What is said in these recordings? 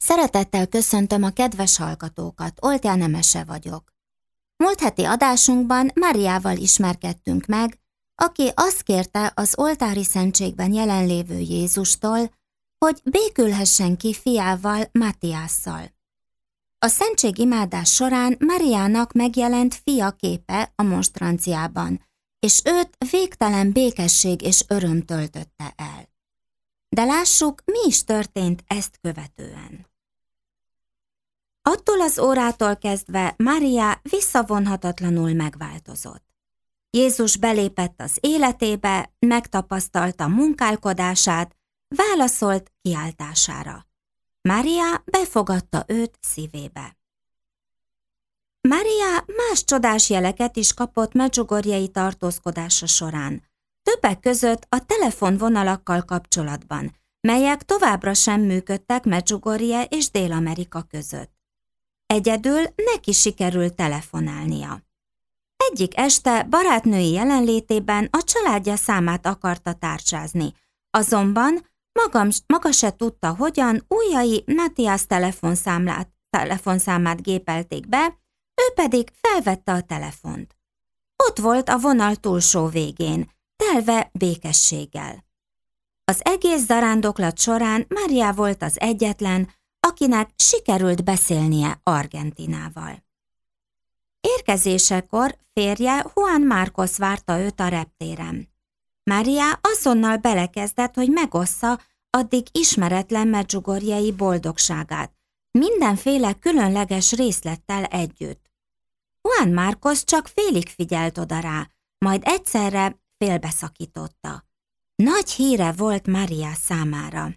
Szeretettel köszöntöm a kedves hallgatókat, Oltján Emese vagyok. Múlt heti adásunkban Máriával ismerkedtünk meg, aki azt kérte az oltári szentségben jelenlévő Jézustól, hogy békülhessen ki fiával, Mátiásszal. A szentségimádás során Máriának megjelent fia képe a monstranciában, és őt végtelen békesség és öröm töltötte el. De lássuk, mi is történt ezt követően. Attól az órától kezdve Mária visszavonhatatlanul megváltozott. Jézus belépett az életébe, megtapasztalta munkálkodását, válaszolt kiáltására. Mária befogadta őt szívébe. Mária más csodás jeleket is kapott medjugorjei tartózkodása során, többek között a telefonvonalakkal kapcsolatban, melyek továbbra sem működtek Medjugorje és Dél-Amerika között. Egyedül neki sikerült telefonálnia. Egyik este barátnői jelenlétében a családja számát akarta tárcsázni, azonban maga se tudta, hogyan ujjai Mátiás telefonszámát gépelték be, ő pedig felvette a telefont. Ott volt a vonal túlsó végén, telve békességgel. Az egész zarándoklat során Mária volt az egyetlen, akinek sikerült beszélnie Argentinával. Érkezésekor férje Juan Marcos várta őt a reptéren. Mária azonnal belekezdett, hogy megossza addig ismeretlen medjugorjei boldogságát, mindenféle különleges részlettel együtt. Juan Marcos csak félig figyelt oda rá, majd egyszerre félbeszakította. Nagy híre volt Mária számára.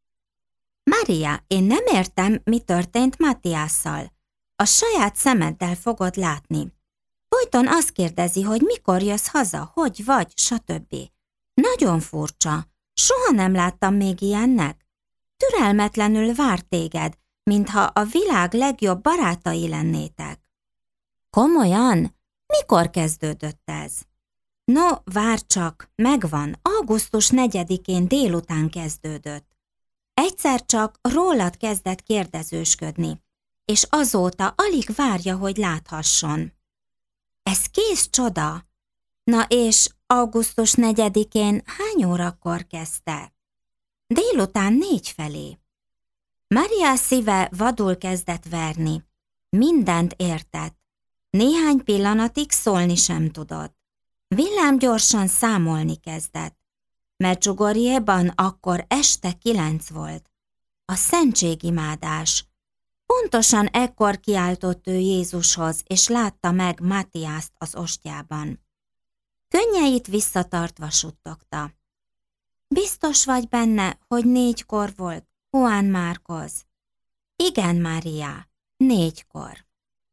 Mária, én nem értem, mi történt Mátiásszal. A saját szemeddel fogod látni. Folyton azt kérdezi, hogy mikor jössz haza, hogy vagy, stb. Nagyon furcsa. Soha nem láttam még ilyennek. Türelmetlenül vár téged, mintha a világ legjobb barátai lennétek. Komolyan? Mikor kezdődött ez? No, várj csak, megvan, augusztus 4-én délután kezdődött. Egyszer csak rólad kezdett kérdezősködni, és azóta alig várja, hogy láthasson. Ez kész csoda! Na és augusztus 4-én hány órakor kezdte? Délután 4 felé. Mária szíve vadul kezdett verni. Mindent értett. Néhány pillanatig szólni sem tudott. Villámgyorsan számolni kezdett. Medjugorjéban akkor este 9 volt. A szentségimádás. Pontosan ekkor kiáltott ő Jézushoz, és látta meg Mátiászt az ostjában. Könnyeit visszatartva suttogta. Biztos vagy benne, hogy 4-kor volt, Juan Marcos? Igen, Mária, 4-kor.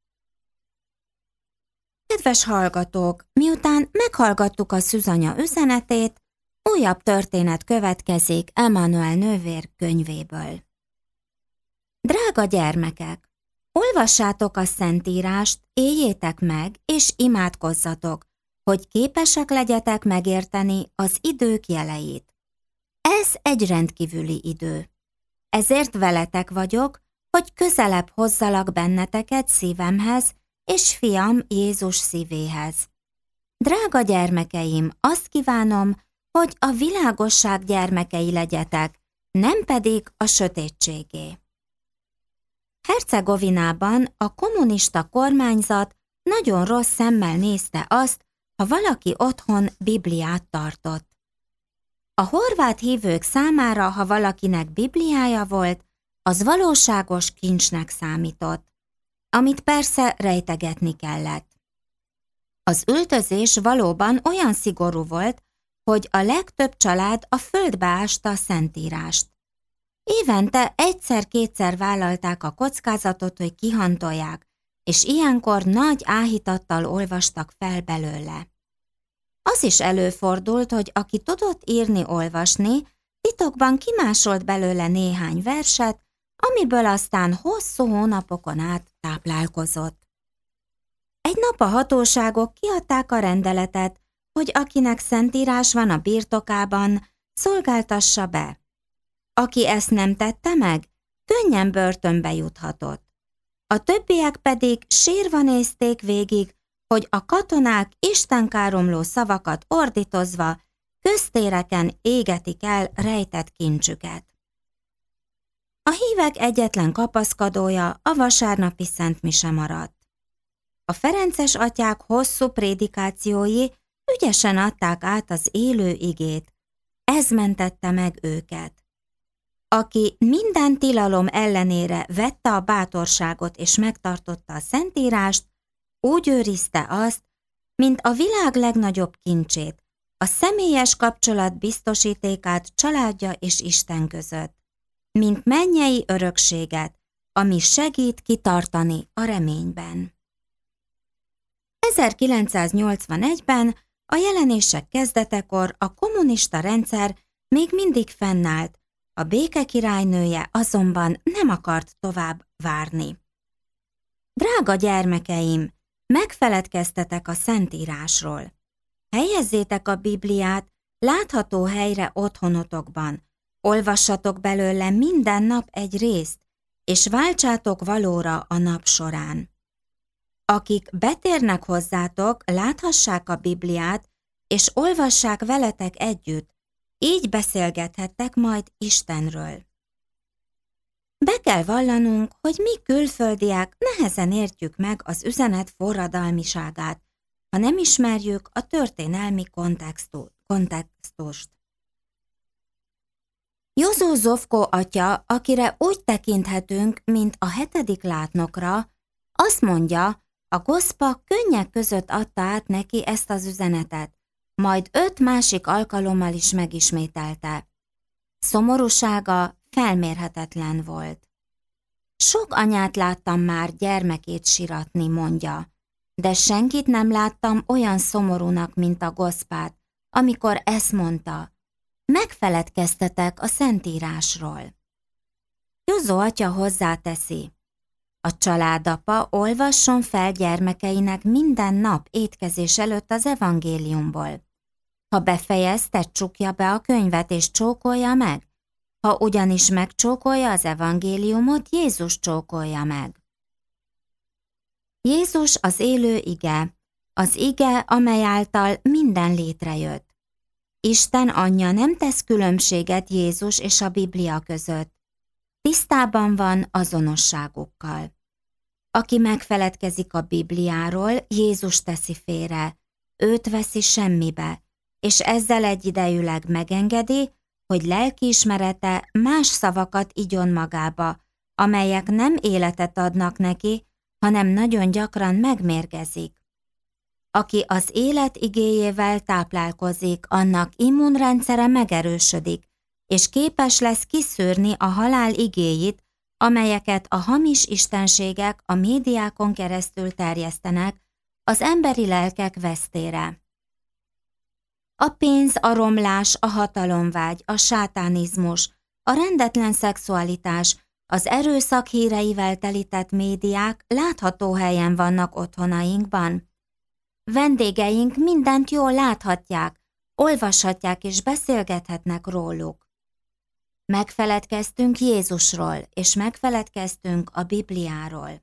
Kedves hallgatók, miután meghallgattuk a szűzanya üzenetét, újabb történet következik Emmanuel nővér könyvéből. Drága gyermekek, olvassátok a Szentírást, éljétek meg és imádkozzatok, hogy képesek legyetek megérteni az idők jeleit. Ez egy rendkívüli idő. Ezért veletek vagyok, hogy közelebb hozzalak benneteket szívemhez és fiam Jézus szívéhez. Drága gyermekeim, azt kívánom, hogy a világosság gyermekei legyetek, nem pedig a sötétségé. Hercegovinában a kommunista kormányzat nagyon rossz szemmel nézte azt, ha valaki otthon Bibliát tartott. A horvát hívők számára, ha valakinek Bibliája volt, az valóságos kincsnek számított, amit persze rejtegetni kellett. Az üldözés valóban olyan szigorú volt, hogy a legtöbb család a földbe ásta a Szentírást. Évente egyszer-kétszer vállalták a kockázatot, hogy kihantolják, és ilyenkor nagy áhítattal olvastak fel belőle. Az is előfordult, hogy aki tudott írni-olvasni, titokban kimásolt belőle néhány verset, amiből aztán hosszú hónapokon át táplálkozott. Egy nap a hatóságok kiadták a rendeletet, hogy akinek szentírás van a birtokában, szolgáltassa be. Aki ezt nem tette meg, könnyen börtönbe juthatott. A többiek pedig sírva nézték végig, hogy a katonák istenkáromló szavakat ordítozva köztéreken égetik el rejtett kincsüket. A hívek egyetlen kapaszkodója a vasárnapi szentmise maradt. A ferences atyák hosszú prédikációi ügyesen adták át az élő igét. Ez mentette meg őket. Aki minden tilalom ellenére vette a bátorságot és megtartotta a Szentírást, úgy őrizte azt, mint a világ legnagyobb kincsét, a személyes kapcsolat biztosítékát családja és Isten között, mint mennyei örökséget, ami segít kitartani a reményben. 1981-ben a jelenések kezdetekor a kommunista rendszer még mindig fennállt, a béke királynője azonban nem akart tovább várni. Drága gyermekeim, megfeledkeztetek a Szentírásról. Helyezzétek a Bibliát látható helyre otthonotokban, olvassatok belőle minden nap egy részt, és váltsátok valóra a nap során. Akik betérnek hozzátok, láthassák a Bibliát, és olvassák veletek együtt, így beszélgethettek majd Istenről. Be kell vallanunk, hogy mi külföldiek nehezen értjük meg az üzenet forradalmiságát, ha nem ismerjük a történelmi kontextust. Jozó Zovko atya, akire úgy tekinthetünk, mint a 7. látnokra, azt mondja, a gospa könnyek között adta át neki ezt az üzenetet, majd 5 másik alkalommal is megismételte. Szomorúsága felmérhetetlen volt. Sok anyát láttam már gyermekét siratni, mondja, de senkit nem láttam olyan szomorúnak, mint a gospát, amikor ezt mondta. Megfeledkeztetek a Szentírásról. Jozó atya hozzáteszi. A családapa olvasson fel gyermekeinek minden nap étkezés előtt az evangéliumból. Ha befejezte, csukja be a könyvet és csókolja meg. Ha ugyanis megcsókolja az evangéliumot, Jézus csókolja meg. Jézus az élő ige, az ige, amely által minden létrejött. Isten anyja nem tesz különbséget Jézus és a Biblia között. Tisztában van azonosságukkal. Aki megfeledkezik a Bibliáról, Jézus teszi félre, őt veszi semmibe, és ezzel egyidejűleg megengedi, hogy lelkiismerete más szavakat igyon magába, amelyek nem életet adnak neki, hanem nagyon gyakran megmérgezik. Aki az élet igéjével táplálkozik, annak immunrendszere megerősödik, és képes lesz kiszűrni a halál igéit, amelyeket a hamis istenségek a médiákon keresztül terjesztenek az emberi lelkek vesztére. A pénz, a romlás, a hatalomvágy, a sátánizmus, a rendetlen szexualitás, az erőszak híreivel telített médiák látható helyen vannak otthonainkban. Vendégeink mindent jól láthatják, olvashatják és beszélgethetnek róluk. Megfeledkeztünk Jézusról, és megfeledkeztünk a Bibliáról.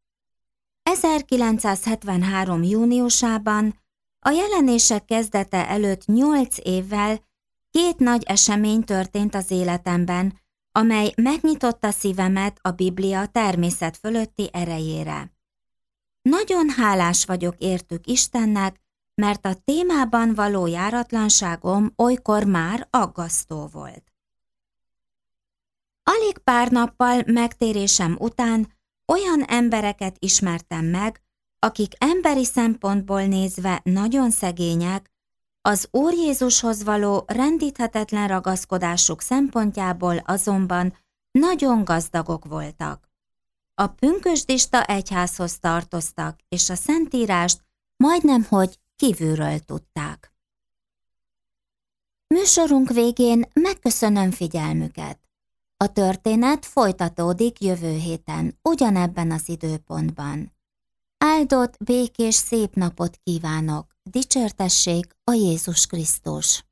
1973. júniusában, a jelenések kezdete előtt 8 évvel 2 nagy esemény történt az életemben, amely megnyitotta szívemet a Biblia természet fölötti erejére. Nagyon hálás vagyok értük Istennek, mert a témában való járatlanságom olykor már aggasztó volt. Alig pár nappal megtérésem után olyan embereket ismertem meg, akik emberi szempontból nézve nagyon szegények, az Úr Jézushoz való rendíthetetlen ragaszkodásuk szempontjából azonban nagyon gazdagok voltak. A pünkösdista egyházhoz tartoztak, és a Szentírást majdnemhogy kívülről tudták. Műsorunk végén megköszönöm figyelmüket. A történet folytatódik jövő héten, ugyanebben az időpontban. Áldott, békés, szép napot kívánok! Dicsértessék a Jézus Krisztus!